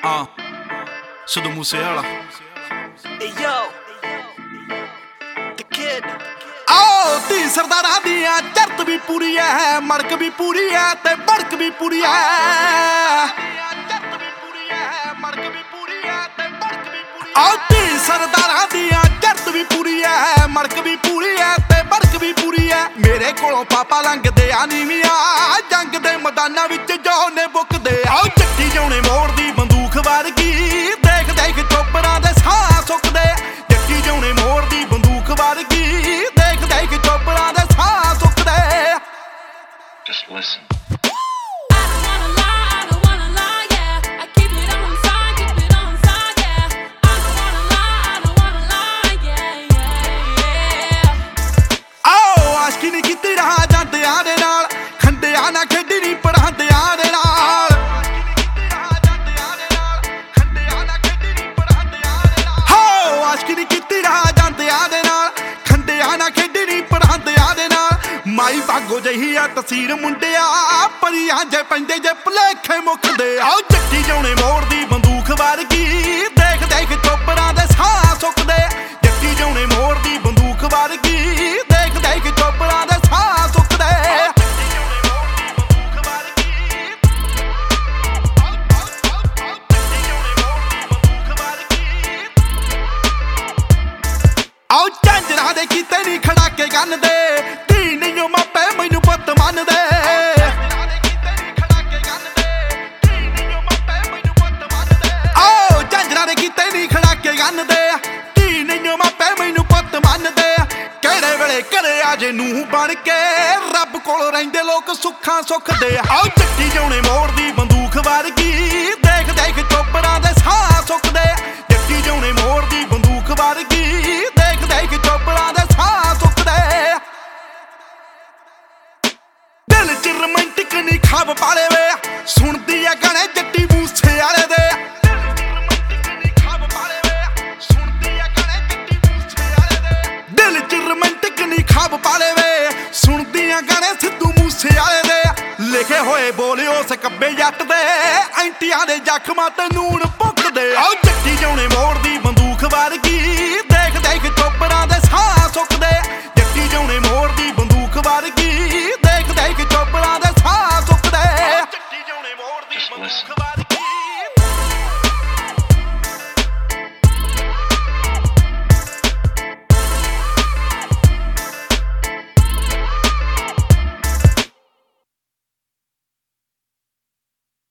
ਸਿੱਧੂ ਮੂਸੇਵਾਲਾ ਤੀ ਸਰਦਾਰਾਂ ਦੀਆਂ ਚਰਤ ਵੀ ਪੂਰੀ ਐ, ਮੜਕ ਵੀ ਪੂਰੀ ਐ ਤੇ ਬੜਕ ਵੀ ਪੂਰੀ ਐ। ਤੀ ਸਰਦਾਰਾਂ ਦੀਆਂ ਚਰਤ ਵੀ ਪੂਰੀ ਐ, ਮੜਕ ਵੀ ਪੂਰੀ ਐ ਤੇ ਬੜਕ ਵੀ ਪੂਰੀ ਐ। ਮੇਰੇ ਕੋਲੋਂ ਪਾਪਾ ਲੰਘਦੇ ਆ ਨੀਵੀਆਂ, ਜੰਗ ਦੇ ਮੈਦਾਨਾਂ ਵਿੱਚ ਜੋਨੇ ਬੁੱਕਦੇ ਆ। ਚੱਟੀ ਜਾਉਣੇ ਮੋੜ ਦੀ ਬੰਦੂਕ ਵਰਗੀ, ਦੇਖ ਦੇਖ ਚੋਪੜਾਂ ਦੇ ਸਾਹ ਸੁੱਕਦੇ। ਚੱਟੀ ਜਾਉਣੇ ਮੋੜ ਦੀ ਬੰਦੂਕ ਵਰਗੀ, ਦੇਖ ਦੇਖ ਚੋਪੜਾਂ ਦੇ ਸਾਹ ਸੁੱਕਦੇ। Just listen. ਮਾਈ ਭਾਗੋ ਜਹੀ ਆ ਤਸੀਰ ਮੁੰਡਿਆ, ਪਰੀਆਂ ਜੇ ਪੈਂਦੇ ਜੇ ਭੁਲੇਖੇ ਮੁੱਕਦੇ ਆ। ਚੱਟੀ ਜਾਉਣੇ ਮੋੜ ਦੀ ਬੰਦੂਕ ਵਰਗੀ, ਦੇਖ ਦੇਖ ਚੋਪੜਾਂ ਦੇ ਸਾਹ ਸੁੱਕਦੇ। ਚੱਟੀ ਜਾਉਣੇ ਮੋੜ ਦੀ ਬੰਦੂਕ ਵਰਗੀ, ਦੇਖ ਦੇਖ ਚੋਪੜਾਂ ਦੇ ਸਾਹ ਸੁੱਕਦੇ। ਆਓ ਝਾਂਜਰਾਂ ਦੇ ਕੀਤੇ ਨੀ ਖੜਾ ਕੇ ਗੰਨ ਦੇ, ਧੀ ਨਹੀਂ ਮਾਪੇ ਮੈਨੂੰ ਪੁੱਤ ਮੰਨਦੇ। ਆਓ ਝਾਂਜਰਾਂ ਦੇ ਕੀਤੇ ਨੀ ਖੜਾ ਕੇ ਗੰਨ ਦੇ, ਧੀ ਨਹੀਂ ਮਾਪੇ ਮੈਨੂੰ ਪੁੱਤ ਮੰਨਦੇ। ਕਿਹੜੇ ਵੇਲੇ ਘਰੇ ਆ ਜੇ ਨੂੰਹ ਬਣ ਕੇ, ਰੱਬ ਕੋਲ ਰਹਿੰਦੇ ਲੋਕ ਸੁੱਖਾਂ ਸੁੱਖਦੇ। ਆਓ ਚੱਟੀ ਜਾਉਣੇ ਮੋੜ ਦੀ ਬੰਦੂਕ ਵਰਗੀ, ਦੇਖ ਦੇਖ ਚੋਪੜਾਂ ਦੇ ਸਾਹ ਸੁੱਕਦੇ। ਚੱਟੀ ਜਾਉਣੇ ਮੋੜ ਦੀ ਬੰਦੂਕ ਵਰਗੀ, ਦੇਖ ਦੇਖ ਚੋਪੜਾਂ ਦੇ ਸਾਹ ਸੁੱਕਦੇ। ਦਿਲ ਚ ਰੋਮਾਂਟਿਕ ਨੀ ਖਾਬ ਪਾਲੇ ਵੇ, ਸੁਣਦੀ ਆ ਗਾਣੇ ਜੱਟੀ ਮੂਸੇਵਾਲੇ ਦੇ। ਦਿਲ ਚ ਰੋਮਾਂਟਿਕ ਨੀ ਖਾਬ ਪਾਲੇ ਵੇ, ਸੁਣਦੀ ਆ ਗਾਣੇ ਸਿੱਧੂ ਮੂਸੇਵਾਲੇ ਦੇ। ਲਿਖੇ ਹੋਏ ਬੋਲੇ ਉਸ ਕੱਬੇ ਜੱਟ ਦੇ, ਐਂਟੀਆਂ ਦੇ ਜ਼ਖਮਾਂ ਤੇ ਨੂਣ ਭੁੱਕਦੇ। ਆਓ ਚੱਟੀ ਜਾਉਣੇ ਮੋੜ ਦੀ ਬੰਦੂਕ ਵਰਗੀ,